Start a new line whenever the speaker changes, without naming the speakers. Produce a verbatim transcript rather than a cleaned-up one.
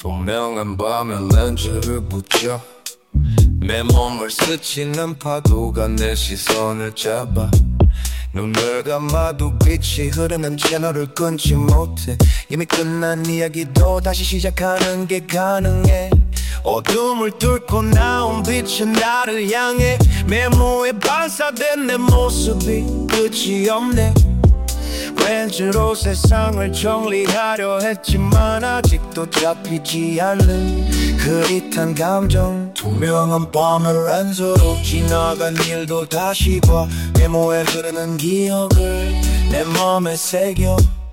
투명한 밤에 렌즈를 붙여 내 몸을 스치는 파도가 내 시선을 잡아 눈을 감아도 빛이 흐르는 채널을 끊지 못해 이미 끝난 이야기도 다시 시작하는 게 가능해 어둠을 뚫고 나온 빛은 나를 향해 메모에 반사된 내 모습이 끝이 없네 렌즈로 세상을 정리하려 했지만 아직도 잡히지 않는 흐릿한 감정 투명한 밤의 렌즈로 지나간 일도 다시 봐 메모에 흐르는 기억을 내 맘에 새겨